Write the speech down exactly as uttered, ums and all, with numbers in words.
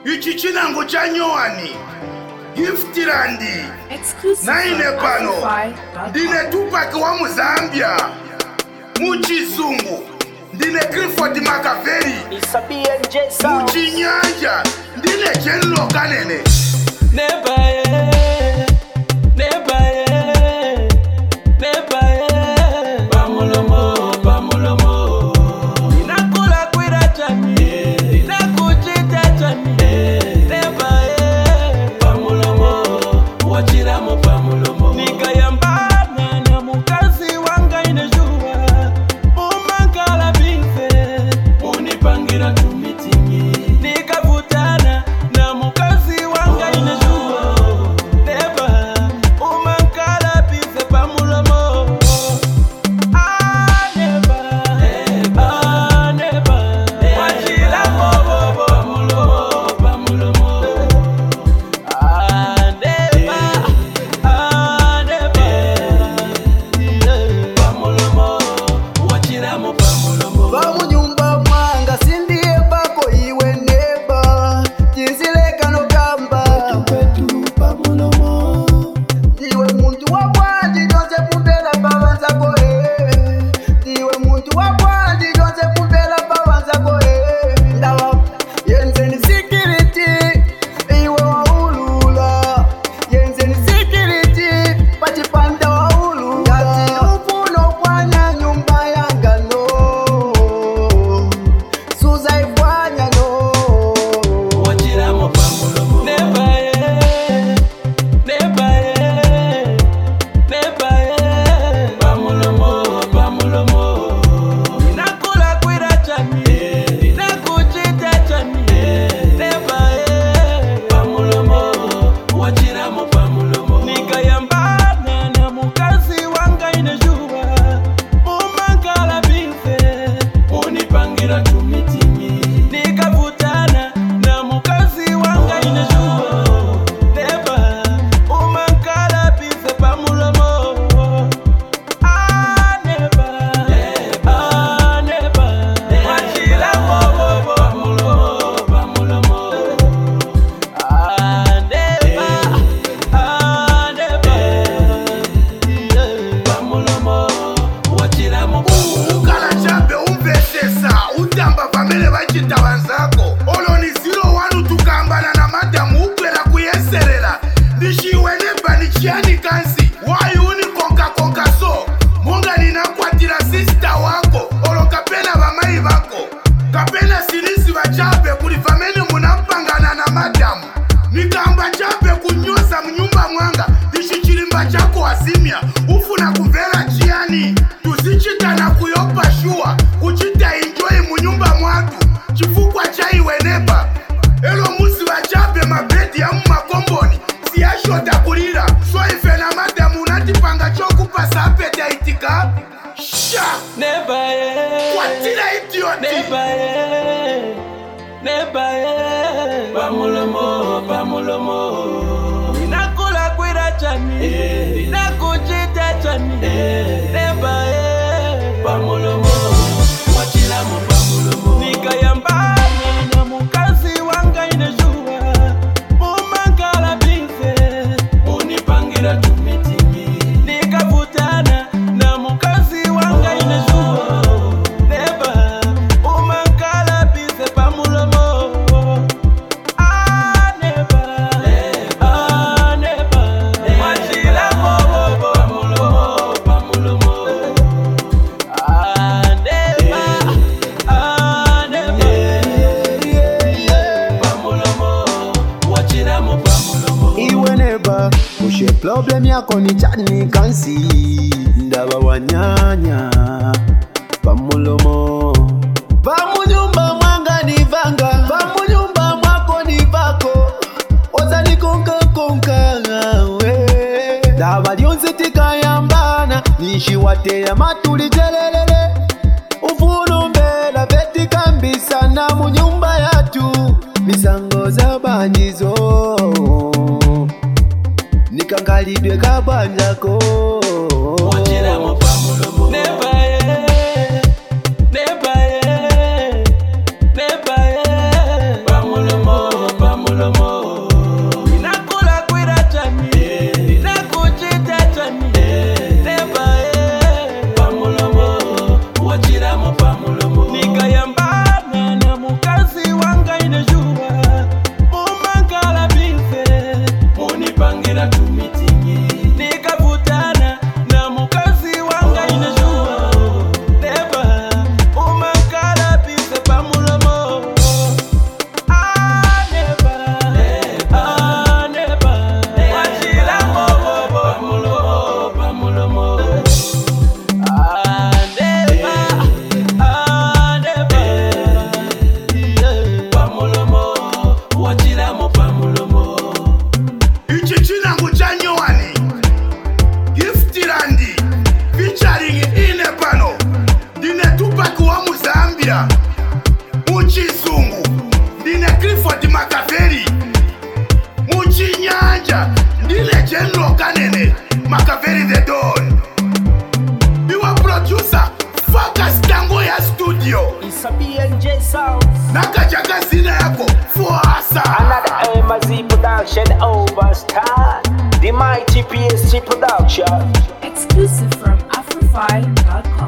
Ichi chinango cha Nyowani Giftland naine pano ndine Tupac wa Muzambia Muchizungu ndine Clifford Makaveli Muchinyanja ndine Jenlo Kanene Nebaye Nebaye Nebaye Bamulomo Bamulomo Inakula kwira chani Inakuchita chani Nebaye Bamulomo Wachiramo Bamulomo Nikayambana na mukazi wanga inejua Umangala bife Unipangira tumitingi Nikavutana na mukazi wanga inejua Neba Umangala bife Bamulomo Ah neba Ah neba Wachiramo Bamulomo Bamulomo Ah neba Ah neba Bamulomo Wachiramo Bamulomo Bamunyumba mwanga sindiye bako iwe neba Jinsileka no kamba Tupetu Bamulomo Diwe muntu wa bwanji jonse pumbela bawanza koe Diwe muntu wa bwanji jonse pumbela bawanza koe Ndawa yenze ni security Iwe wa ulula Yenze ni security Pachipanda wa ulula Kati ufuno kwanya nyumba yanga no Suza ifwanya no Wachiramo Bamulomo Nebaye Nebaye Nebaye Bamulomo Bamulomo Inakula kwira chani Inakuchita chani Nebaye Bamulomo Wachiramo Bamulomo Nikayambana na mukazi wanga inejua Umangala bife Unipangira tumitingi Nikavutana na mukazi wanga inejua Neba Umangala bife Bamulomo Ah neba Ah neba Wachiramo Bamulomo Bamulomo Ah neba Ah neba Bamulomo Wachiramo Bamulomo Ukala chape umpesesa utamba pamele vachita vanzako Oloni zero one tukambana na madamu ukwela kuyeserela Nishiwe neba nichiani kansi Wayuni konka konka so Munga ninakwatira sister wako Olo kapena vamai vako Kapena sinisi vachape kulifameni munapangana na madamu Nikamba chape kunyosa mnyumba mwanga Nishichilimba chako wasimia Ufuna kuvela chiani Tuzichita na kuyopa shua Kuchita enjoy munyumba mwatu Chifukwa chaiwe neba Elo musi vachape mabedi ya mmakomboni Siyashota kulira So ife na madamu unatipanga choku pasapete itika Sha Nebaye Kwatira idioti Nebaye Nebaye Bamulomo Bamulomo Inakula kwira chani Inakuchita chani Nebaye Bamulomo Wachiramo Bamulomo Nikayambana na mukazi wanga inejua Umangala bife Unipangira tumitingi Nikavutana na mukazi wanga inejua Neba Umangala bife Bamulomo Ah neba Ah neba Wachiramo Bamulomo Bamulomo Ah neba Ah neba Bamulomo Wachiramo Bamulomo Iwe neba Ushe problem yako ni chani kansi Ndaba wanyanya Bamulomo Bamunyumba mwanga ni vanga Bamunyumba mwako ni vako Oza ni konka konka we Ndaba lyonse tikayambana Nishi wate ya matuli jelelele Ufuno mbela veti kambisa na munyumba yatu Misango za banjizo Nikangalidwe kabanjako Wachiramo Bamulomo Nebaye Nebaye Nebaye Bamulomo Bamulomo Makaveli Muchinyanja ndile General Kanene Makaveli the Don. Biwa producer Focus Tango ya studio. It's a B N J sound. Nakajaga zina yako Fuasa. Another M Z production overstart. The mighty P S T production. Exclusive from Afrofy dot com.